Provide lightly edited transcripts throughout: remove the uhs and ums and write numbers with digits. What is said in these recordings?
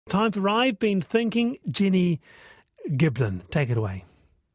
Time for I've Been Thinking. Jenny Giblin, take it away.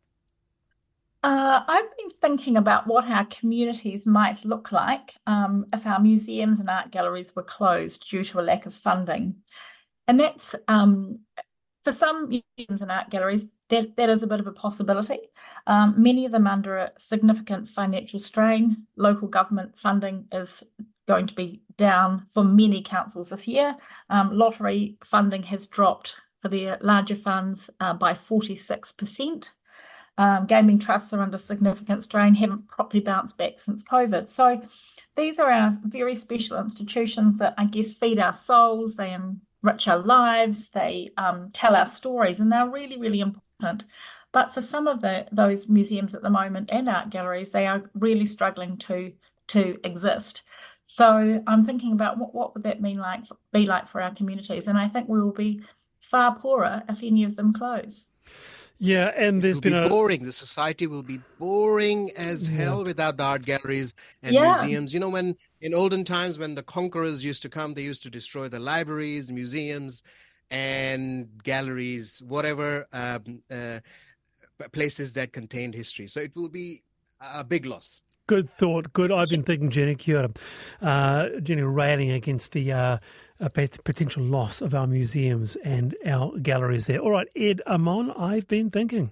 I've been thinking about what our communities might look like if our museums and art galleries were closed due to a lack of funding. And that's for some museums and art galleries, that is a bit of a possibility. Many of them under a significant financial strain. Local government funding is going to be down for many councils this year. Lottery funding has dropped for the larger funds by 46%. Gaming trusts are under significant strain, haven't properly bounced back since COVID. So these are our very special institutions that I guess feed our souls, they enrich our lives, they tell our stories, and they're really, really important. But for some of those museums at the moment and art galleries, they are really struggling to exist. So I'm thinking about what would that be like for our communities, and I think we will be far poorer if any of them close. Yeah, and there's been boring. The society will be boring as hell without the art galleries and Yeah. museums. You know, when in olden times when the conquerors used to come, they used to destroy the libraries, museums, and galleries, whatever places that contained history. So it will be a big loss. Good thought. Good. I've been thinking, Jenny. Kia ora. Jenny railing against the potential loss of our museums and our galleries there. All right, Ed Amon, I've been thinking.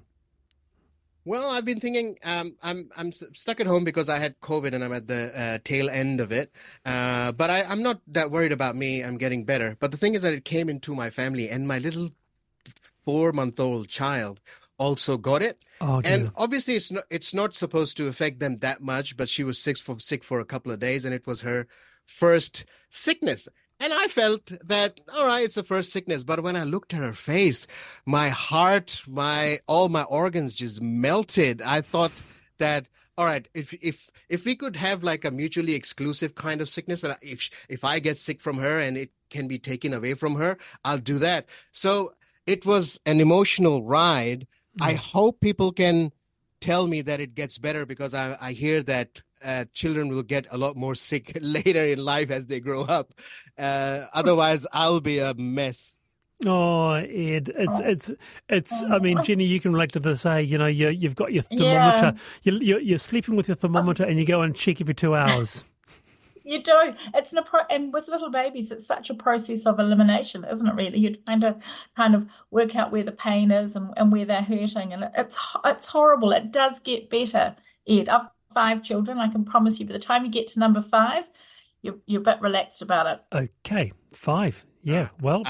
Well, I've been thinking. I'm stuck at home because I had COVID and I'm at the tail end of it. But I'm not that worried about me. I'm getting better. But the thing is that it came into my family, and my little 4-month-old child also got it. Oh, dear. And obviously it's not supposed to affect them that much, but she was sick for a couple of days, and it was her first sickness. And I felt that, all right, it's the first sickness. But when I looked at her face, my heart, all my organs just melted. I thought that, all right, if we could have like a mutually exclusive kind of sickness, that if I get sick from her and it can be taken away from her, I'll do that. So it was an emotional ride. I hope people can tell me that it gets better, because I hear that children will get a lot more sick later in life as they grow up. Otherwise, I'll be a mess. Oh, Ed, it's. I mean, Jenny, you can relate to this. You know, you've got your thermometer. You're sleeping with your thermometer, and you go and check every 2 hours. You do. And with little babies, it's such a process of elimination, isn't it? Really, you're trying to kind of work out where the pain is and where they're hurting, and it's horrible. It does get better, Ed. I've 5 children. I can promise you, by the time you get to number 5, you're a bit relaxed about it. Okay, 5. Yeah. Well,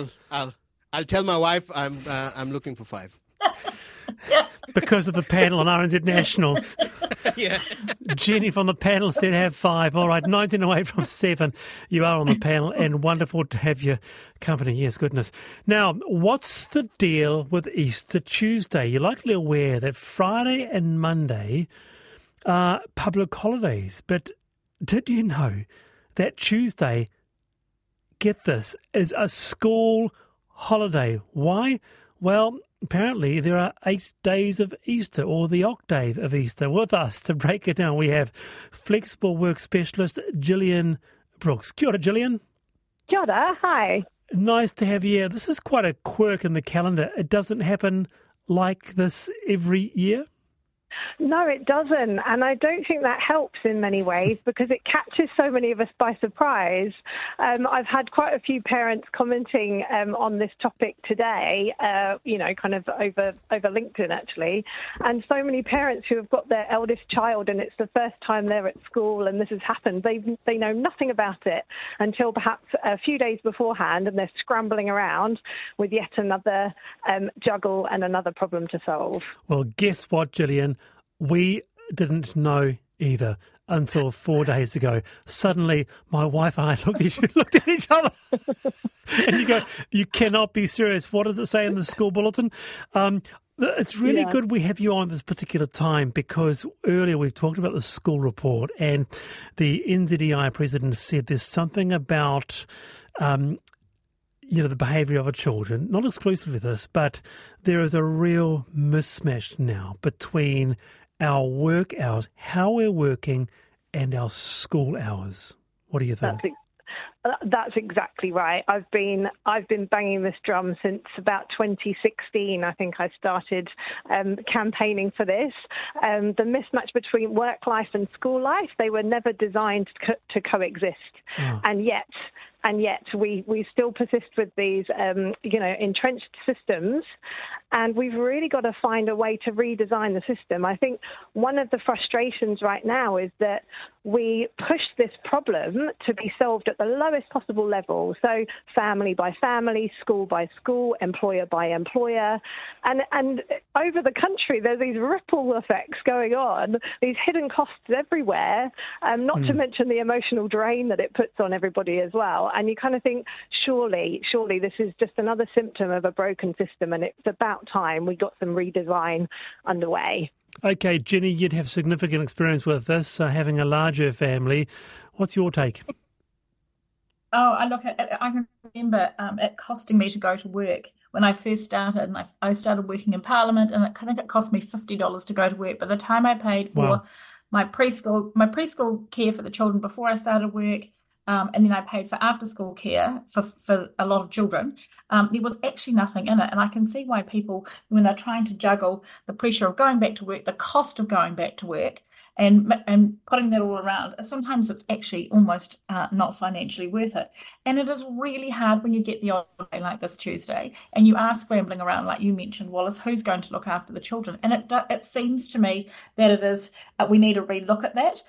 I'll tell my wife I'm looking for 5. Yeah. Because of the panel on RNZ National. Yeah. Jenny from the panel said have 5. All right, 19 away from 7. You are on the panel, and wonderful to have your company. Yes, goodness. Now, what's the deal with Easter Tuesday? You're likely aware that Friday and Monday are public holidays. But did you know that Tuesday, get this, is a school holiday? Why? Well, apparently there are 8 days of Easter, or the octave of Easter. With us to break it down, we have flexible work specialist Gillian Brooks. Kia ora, Gillian. Kia ora, hi. Nice to have you here. This is quite a quirk in the calendar. It doesn't happen like this every year. No, it doesn't. And I don't think that helps in many ways, because it catches so many of us by surprise. I've had quite a few parents commenting on this topic today, kind of over LinkedIn, actually. And so many parents who have got their eldest child and it's the first time they're at school and this has happened, they know nothing about it until perhaps a few days beforehand, and they're scrambling around with yet another juggle and another problem to solve. Well, guess what, Gillian? We didn't know either until 4 days ago. Suddenly, my wife and I looked at each other, and you go, "You cannot be serious." What does it say in the school bulletin? It's really good we have you on this particular time, because earlier we've talked about the school report, and the NZEI president said there's something about the behaviour of our children, not exclusively this, but there is a real mismatch now between our work hours, how we're working, and our school hours. What do you think? That's exactly right. I've been banging this drum since about 2016. I think I started campaigning for this. The mismatch between work life and school life, they were never designed to coexist. Oh. And yet we still persist with these, entrenched systems, and we've really got to find a way to redesign the system. I think one of the frustrations right now is that we push this problem to be solved at the lowest possible level. So family by family, school by school, employer by employer. And over the country, there's these ripple effects going on, these hidden costs everywhere, not to mention the emotional drain that it puts on everybody as well. And you kind of think, surely this is just another symptom of a broken system, and it's about time we got some redesign underway. Okay, Jenny, you'd have significant experience with this, having a larger family. What's your take? I can remember it costing me to go to work when I first started, and I started working in Parliament, and I think it cost me $50 to go to work. By the time I paid for my preschool care for the children before I started work, and then I paid for after-school care for a lot of children, there was actually nothing in it. And I can see why people, when they're trying to juggle the pressure of going back to work, the cost of going back to work, and putting that all around, sometimes it's actually almost not financially worth it. And it is really hard when you get the odd day like this Tuesday and you are scrambling around, like you mentioned, Wallace, who's going to look after the children? And it seems to me that it is, we need to relook at that.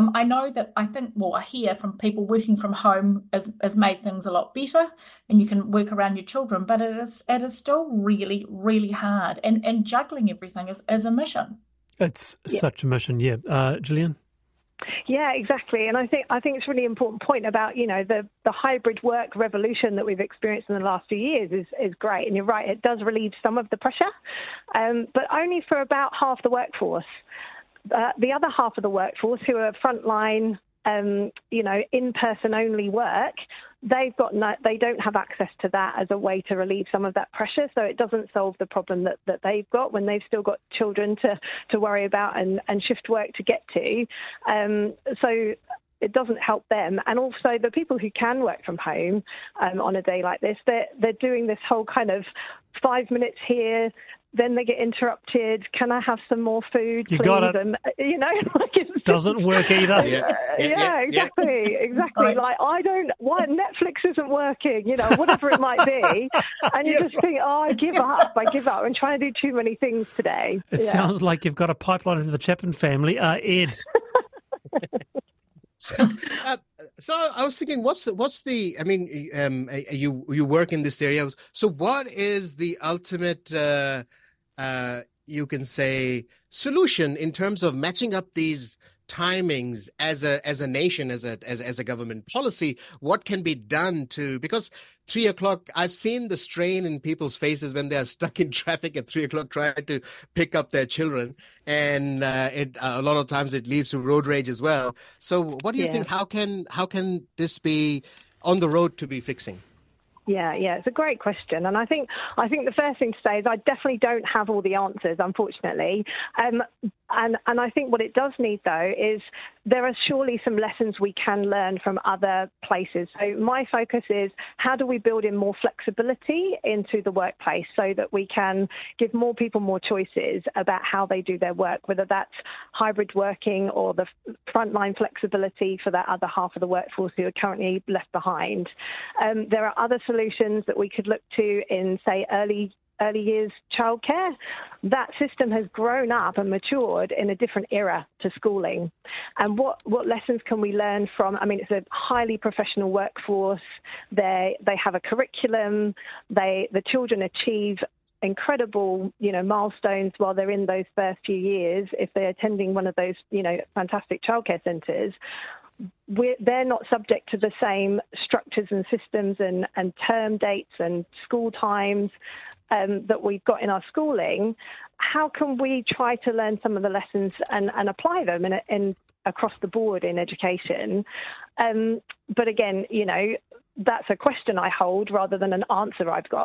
I hear from people working from home has made things a lot better, and you can work around your children, but it is still really, really hard. And juggling everything is a mission. It's such a mission, Gillian? Yeah, exactly. And I think it's a really important point about, the hybrid work revolution that we've experienced in the last few years is great. And you're right, it does relieve some of the pressure, but only for about half the workforce. The other half of the workforce, who are frontline, in-person only work, they don't have access to that as a way to relieve some of that pressure. So it doesn't solve the problem that they've got when they've still got children to worry about and shift work to get to. So it doesn't help them. And also the people who can work from home on a day like this, they're doing this whole kind of 5 minutes here, then they get interrupted. Can I have some more food, please? You got it. And, it doesn't work either. Exactly. Right. Like, why Netflix isn't working, whatever it might be. And you just think, I give up. I'm trying to do too many things today. It sounds like you've got a pipeline into the Chapman family. Ed. So I was thinking, what's the? I mean, you work in this area. So what is the ultimate, you can say, solution in terms of matching up these timings as a nation, as a government policy? What can be done because 3 o'clock, I've seen the strain in people's faces when they are stuck in traffic at 3 o'clock trying to pick up their children. And a lot of times it leads to road rage as well. So what do you think? How can this be on the road to be fixing? Yeah, it's a great question. And I think the first thing to say is I definitely don't have all the answers, unfortunately. And I think what it does need, though, is there are surely some lessons we can learn from other places. So my focus is, how do we build in more flexibility into the workplace so that we can give more people more choices about how they do their work, whether that's hybrid working or the frontline flexibility for that other half of the workforce who are currently left behind. There are other solutions that we could look to in, say, early years childcare. That system has grown up and matured in a different era to schooling. And what lessons can we learn from? I mean, it's a highly professional workforce. They have a curriculum. The children achieve incredible, milestones while they're in those first few years if they're attending one of those, fantastic childcare centres. They're not subject to the same structures and systems and term dates and school times that we've got in our schooling. How can we try to learn some of the lessons and apply them in across the board in education? But again, that's a question I hold rather than an answer I've got.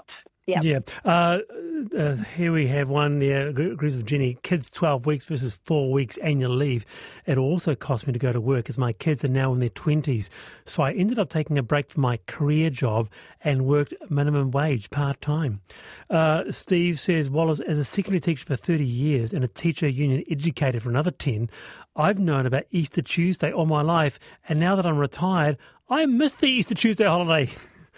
Yeah. Yeah. Here we have one, agrees with Jenny, kids 12 weeks versus 4 weeks annual leave. It also cost me to go to work as my kids are now in their 20s. So I ended up taking a break from my career job and worked minimum wage part-time. Steve says, well, as a secondary teacher for 30 years and a teacher union educator for another 10, I've known about Easter Tuesday all my life. And now that I'm retired, I miss the Easter Tuesday holiday.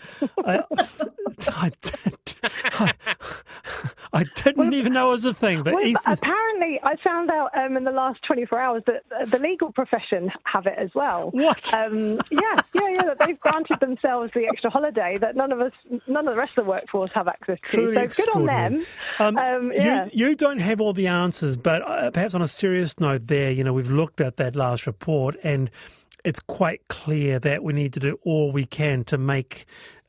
I didn't even know it was a thing. But apparently, I found out in the last 24 hours that the legal profession have it as well. What? Yeah. That they've granted themselves the extra holiday that none of the rest of the workforce have access to. Truly so good on them. You don't have all the answers, but perhaps on a serious note there, we've looked at that last report and it's quite clear that we need to do all we can to make,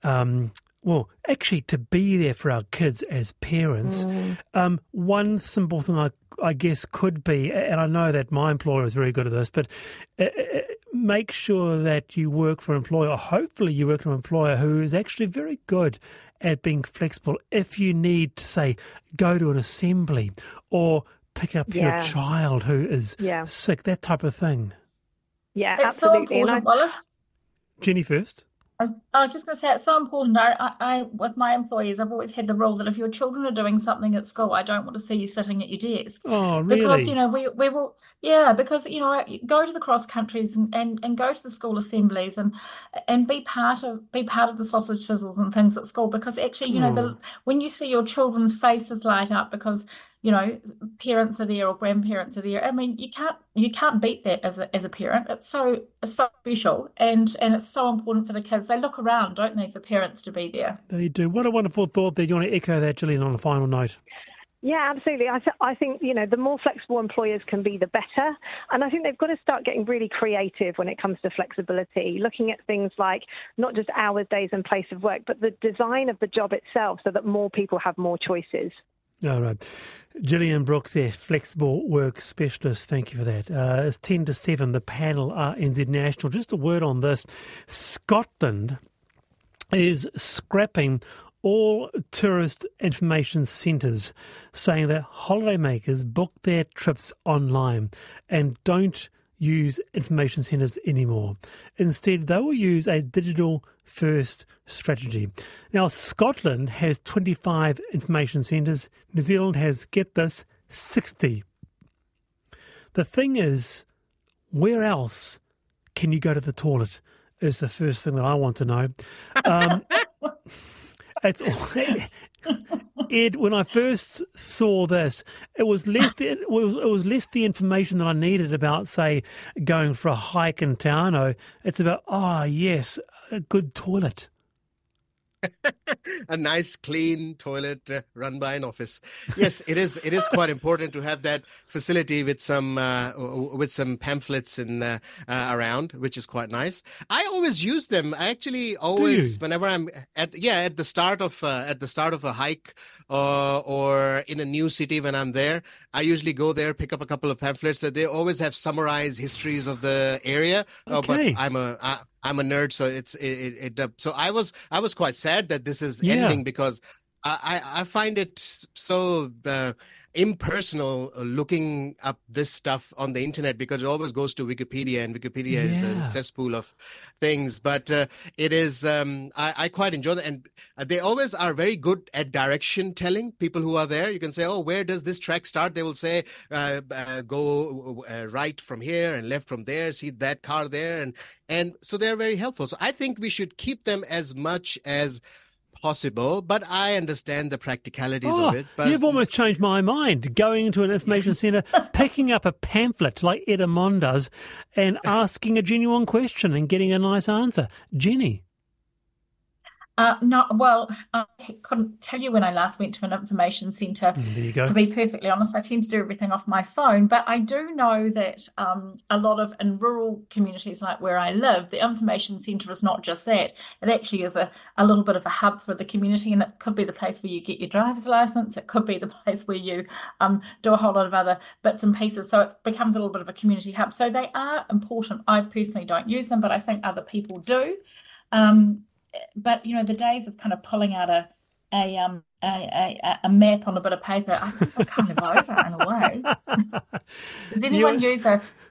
to be there for our kids as parents. One simple thing I guess could be, and I know that my employer is very good at this, but make sure that you work for an employer, or hopefully you work for an employer who is actually very good at being flexible. If you need to, say, go to an assembly or pick up your child who is sick, that type of thing. Yeah, it's absolutely. So important, Wallace. Jenny first. I was just going to say, it's so important. I, with my employees, I've always had the rule that if your children are doing something at school, I don't want to see you sitting at your desk. Oh, really? Because, we will, because, go to the cross countries and go to the school assemblies and be part of the sausage sizzles and things at school, because actually, when you see your children's faces light up because parents are there or grandparents are there. I mean, you can't beat that as a parent. It's so special and it's so important for the kids. They look around, don't they, for parents to be there. They do. What a wonderful thought there. Do you want to echo that, Gillian, on a final note? Yeah, absolutely. I think, the more flexible employers can be, the better. And I think they've got to start getting really creative when it comes to flexibility, looking at things like not just hours, days and place of work, but the design of the job itself so that more people have more choices. All right. Gillian Brooks there, flexible work specialist. Thank you for that. It's 10 to 7. The panel are NZ National. Just a word on this. Scotland is scrapping all tourist information centres, saying that holidaymakers book their trips online and don't use information centres anymore. Instead, they will use a digital first strategy. Now, Scotland has 25 information centres. New Zealand has, get this, 60. The thing is, where else can you go to the toilet is the first thing that I want to know. It's Ed, when I first saw this, it was less the information that I needed about, say, going for a hike in Taino. It's about, yes, a good toilet. A nice, clean toilet run by an office. Yes, it is. It is quite important to have that facility with some pamphlets in around, which is quite nice. I always use them. I actually always, whenever I'm at the start of a hike or in a new city when I'm there, I usually go there, pick up a couple of pamphlets that they always have summarized histories of the area. Okay. But I'm a nerd, so so I was quite sad that this is ending, because I find it so impersonal looking up this stuff on the internet, because it always goes to Wikipedia, and Wikipedia is a cesspool of things. But it is I quite enjoy it, and they always are very good at direction telling. People who are there, you can say, where does this track start? They will say go right from here and left from there, see that car there, and so they're very helpful. So I think we should keep them as much as possible, but I understand the practicalities of it. But you've almost changed my mind. Going into an information centre, picking up a pamphlet like Edamon does, and asking a genuine question and getting a nice answer. Jenny? No, well, I couldn't tell you when I last went to an information centre. There you go. To be perfectly honest, I tend to do everything off my phone, but I do know that a lot of, in rural communities like where I live, the information centre is not just that. It actually is a little bit of a hub for the community, and it could be the place where you get your driver's licence. It could be the place where you do a whole lot of other bits and pieces. So it becomes a little bit of a community hub. So they are important. I personally don't use them, but I think other people do. But, the days of kind of pulling out a map on a bit of paper, I think we're kind of over in a way. Does anyone use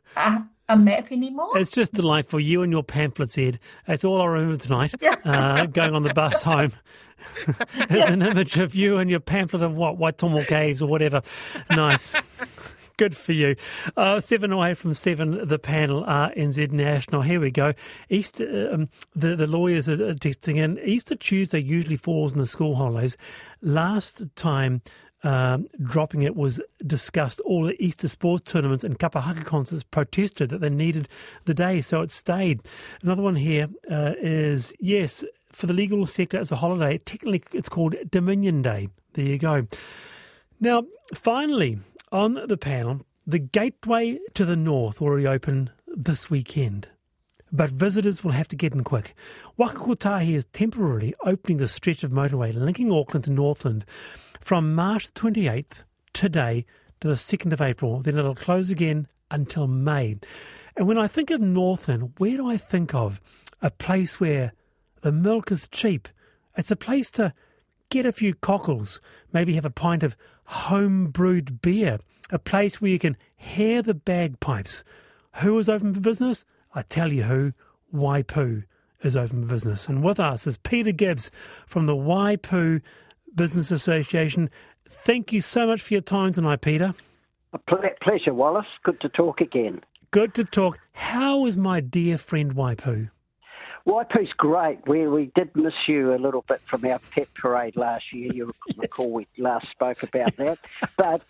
a map anymore? It's just delightful. You and your pamphlets, Ed. That's all I remember tonight. Going on the bus home. There's an image of you and your pamphlet of Waitomo Caves or whatever. Nice. Good for you. 7 away from 7, the panel are NZ National. Here we go. Easter, the lawyers are texting in. Easter Tuesday usually falls in the school holidays. Last time dropping it was discussed. All the Easter sports tournaments and kapahaka concerts protested that they needed the day, so it stayed. Another one here is, yes, for the legal sector as a holiday, technically it's called Dominion Day. There you go. Now, finally, on the panel, the gateway to the north will reopen this weekend, but visitors will have to get in quick. Waka Kotahi is temporarily opening the stretch of motorway linking Auckland to Northland from March 28th, today, to the 2nd of April. Then it'll close again until May. And when I think of Northland, where do I think of? A place where the milk is cheap. It's a place to get a few cockles, maybe have a pint of home-brewed beer, a place where you can hear the bagpipes. Who is open for business? I tell you who, Waipu is open for business. And with us is Peter Gibbs from the Waipu Business Association. Thank you so much for your time tonight, Peter. A pleasure, Wallace. Good to talk again. Good to talk. How is my dear friend Waipu? Waipu's great. We did miss you a little bit from our pet parade last year. You recall we last spoke about that. But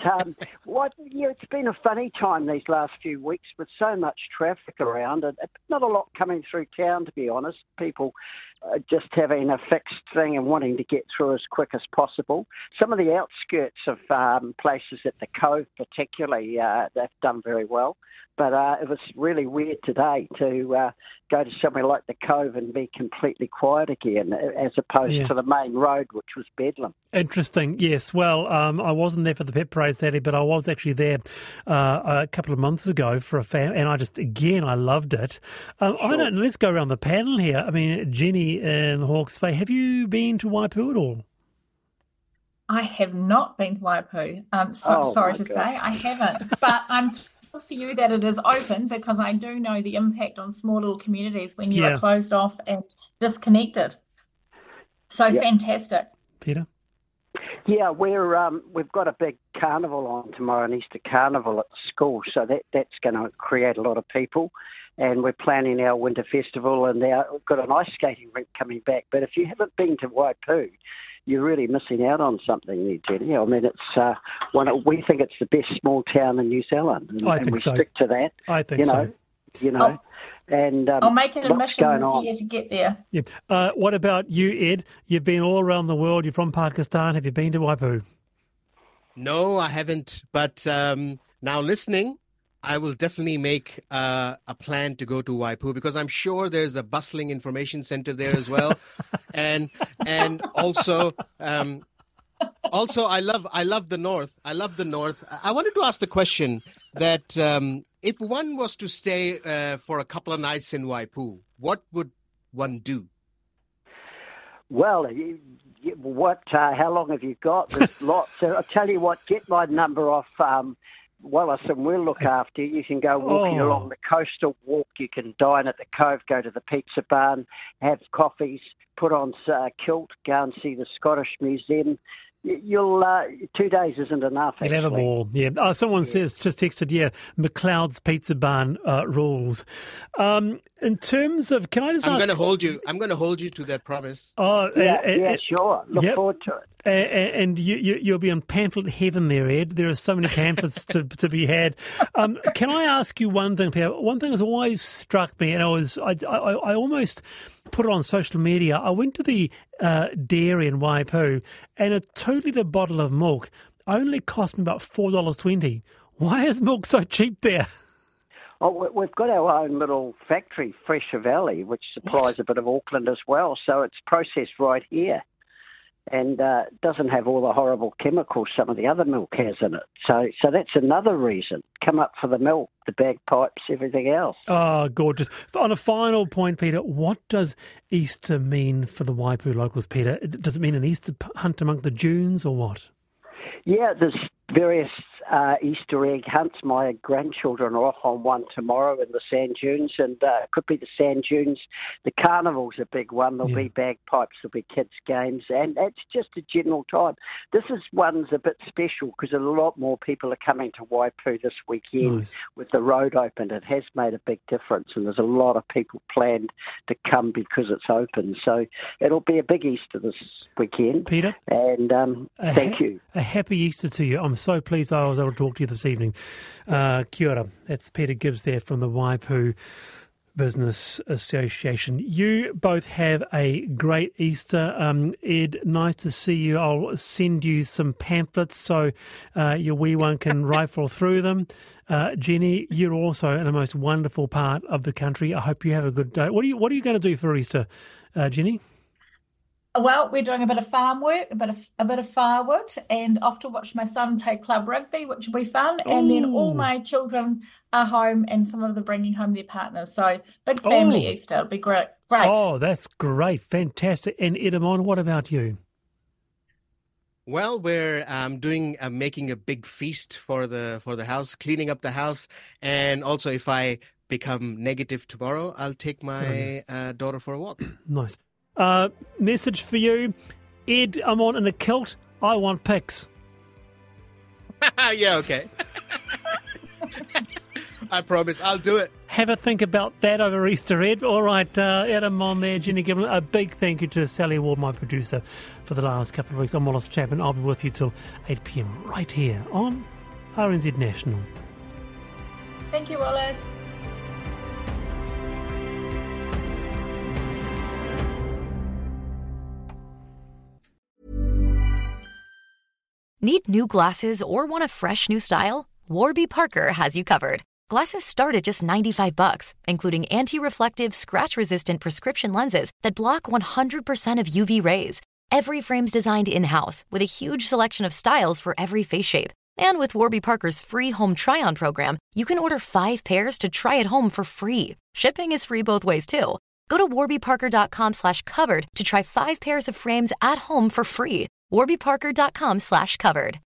it's been a funny time these last few weeks with so much traffic around and not a lot coming through town, to be honest. People just having a fixed thing and wanting to get through as quick as possible. Some of the outskirts of places at the Cove particularly, they've done very well. But it was really weird today to go to somewhere like the Cove and be completely quiet again, as opposed to the main road, which was bedlam. Interesting, yes. Well, I wasn't there for the pet parade, sadly, but I was actually there a couple of months ago for a and I loved it. Sure. Let's go around the panel here. I mean, Jenny in Hawke's Bay, have you been to Waipu at all? I have not been to Waipu. Sorry to say, I haven't. But I'm for you that it is open, because I do know the impact on small little communities when you are closed off and disconnected. So fantastic. Peter? Yeah, we've got a big carnival on tomorrow, an Easter carnival at the school, so that's going to create a lot of people. And we're planning our winter festival, and we've got an ice skating rink coming back. But if you haven't been to Waipu, you're really missing out on something there, Jenny. I mean, it's we think it's the best small town in New Zealand, and we stick to that. I think so. And I'll make it a mission this year to get there. Yeah. What about you, Ed? You've been all around the world. You're from Pakistan. Have you been to Waipu? No, I haven't. But now listening, I will definitely make a plan to go to Waipu, because I'm sure there's a bustling information center there as well, and also I love the North. I love the North. I wanted to ask the question that if one was to stay for a couple of nights in Waipu, what would one do? Well, how long have you got? There's lots. I'll tell you what. Get my number off. Wallace, and we'll look after you. You can go walking along the coastal walk. You can dine at the Cove, go to the pizza barn, have coffees, put on a kilt, go and see the Scottish Museum. You'll 2 days isn't enough. You'll have a ball. Yeah. Someone says, just texted, McLeod's Pizza Barn rules. In terms of, can I just ask? I'm going to hold you to that promise. Oh, sure. Look forward to it. And you'll be on pamphlet heaven there, Ed. There are so many pamphlets to be had. Can I ask you one thing, Peter? One thing that's always struck me, and I almost put it on social media. I went to the dairy in Waipu, and a 2-litre bottle of milk only cost me about $4.20. Why is milk so cheap there? Oh, we've got our own little factory, Fresher Valley, which supplies a bit of Auckland as well. So it's processed right here, and doesn't have all the horrible chemicals some of the other milk has in it. So that's another reason. Come up for the milk. the bagpipes, everything else. Oh, gorgeous. On a final point, Peter, what does Easter mean for the Waipu locals, Peter? Does it mean an Easter hunt among the dunes or what? Yeah, there's various Easter egg hunts. My grandchildren are off on one tomorrow in the sand dunes, and it could be the sand dunes. The carnival's a big one. There'll be bagpipes, there'll be kids' games, and it's just a general time. This is one's a bit special because a lot more people are coming to Waipu this weekend with the road open. It has made a big difference, and there's a lot of people planned to come because it's open. So it'll be a big Easter this weekend. Peter? And thank you. A happy Easter to you. I'm so pleased I was able to talk to you this evening. Kia ora. That's Peter Gibbs there from the Waipu Business Association. You both have a great Easter. Ed, nice to see you. I'll send you some pamphlets so your wee one can rifle through them. Jenny, you're also in a most wonderful part of the country. I hope you have a good day. What are you going to do for Easter, Jenny? Well, we're doing a bit of farm work, a bit of firewood, and off to watch my son play club rugby, which will be fun. And then all my children are home, and some of them bringing home their partners. So big family Easter. It'll be great. Oh, that's great, fantastic. And Edamon, what about you? Well, we're making a big feast for the house, cleaning up the house, and also if I become negative tomorrow, I'll take my daughter for a walk. Nice. Message for you, Ed, I'm on in a kilt. I want pics. Yeah, okay. I promise I'll do it. Have a think about that over Easter, Ed. All right, Adam on there, Jenny Gibbon. A big thank you to Sally Ward, my producer, for the last couple of weeks. I'm Wallace Chapman. I'll be with you till 8 p.m. right here on RNZ National. Thank you, Wallace. Need new glasses or want a fresh new style? Warby Parker has you covered. Glasses start at just $95, including anti-reflective, scratch-resistant prescription lenses that block 100% of UV rays. Every frame's designed in-house with a huge selection of styles for every face shape. And with Warby Parker's free home try-on program, you can order 5 pairs to try at home for free. Shipping is free both ways, too. Go to warbyparker.com/covered to try 5 pairs of frames at home for free. warbyparker.com/covered.